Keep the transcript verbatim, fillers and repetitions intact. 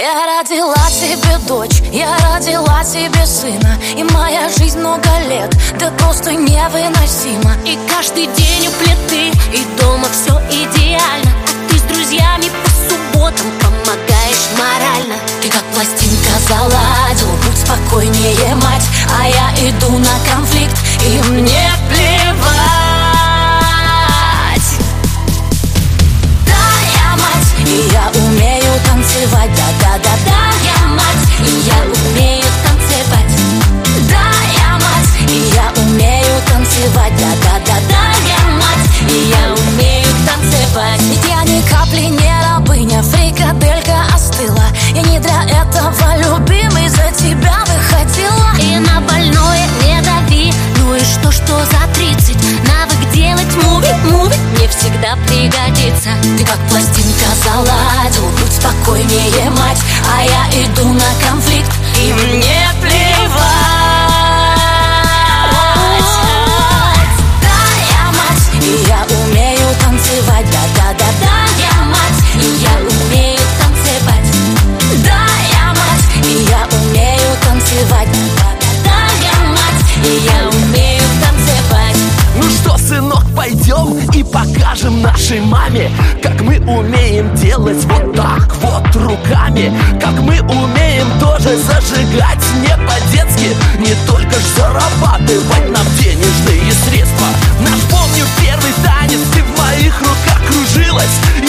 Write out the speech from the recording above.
Я родила себе дочь, я родила себе сына, и моя жизнь много лет, да просто невыносима. И каждый день у плиты, и дома все идеально, а ты с друзьями по субботам помогаешь морально. Ты как пластинка заладил, будь спокойнее, мать, а я иду на конфликт, и мне плевать. Да, я мать, и я умею танцевать, да-да-да-да, я мать, и я умею танцевать. Да, я мать, и я умею танцевать, да-да-да-да, я мать, и я умею танцевать. Ведь я ни капли не рабыня, фрикаделька остыла. Я не для этого, любимый, за тебя выходила. И на больное не дави, ну и что, что за тридцать? Навык делать муви, муви мне всегда пригодится. Ты как пластинка заладил, будь спокойнее, мать, а я иду на конфликт, и мне плевать. Да, я мать, и я умею танцевать, да-да-да-да, я мать, и я умею танцевать. Да, я мать, и я умею танцевать, да-да-да-да, я мать, и я умею танцевать. Ну что, сынок, пойдем и покажем нашей маме, как мы умеем делать вот так вот руками, как мы умеем тоже зажигать не по-детски, не только ж зарабатывать нам денежные средства. Наш, помню, первый танец, ты в моих руках кружилась,